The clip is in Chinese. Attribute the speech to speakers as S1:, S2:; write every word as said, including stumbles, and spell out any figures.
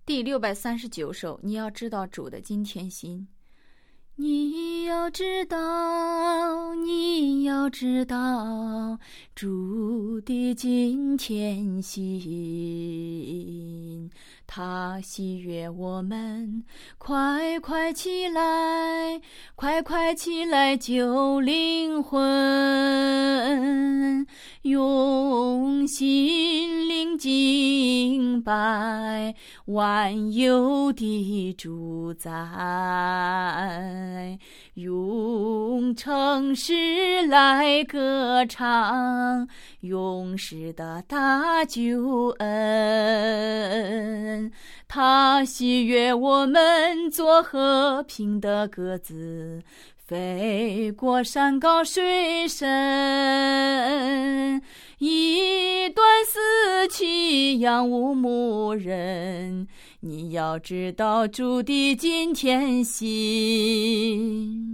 S1: 第六百三十九首，你要知道主的今天心。你要知道，你要知道主的今天心，他喜悦我们快快起来，快快起来救灵魂，用心灵敬拜万有的主宰，用诚实来歌唱永世的大救恩。他喜悦我们做和平的鸽子，飞过山高水深，一段死期仰无牧人。你要知道主的今天心。